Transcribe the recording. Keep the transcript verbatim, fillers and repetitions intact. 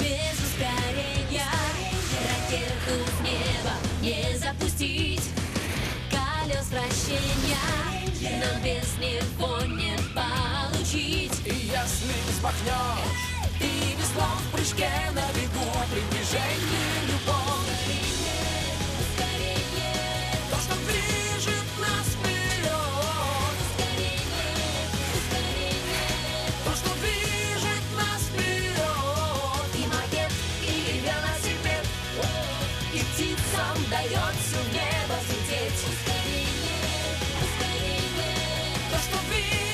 без ускорения. Ракету с неба не запустить, колес вращения нам без него не получить. И если взмахнешь, и веслом в прыжке на бегу, приближение любовь, то, что движет нас вперед, то, что движет нас вперед. И макет, и велосипед, и птицам дается в небо взлететь. То, что движет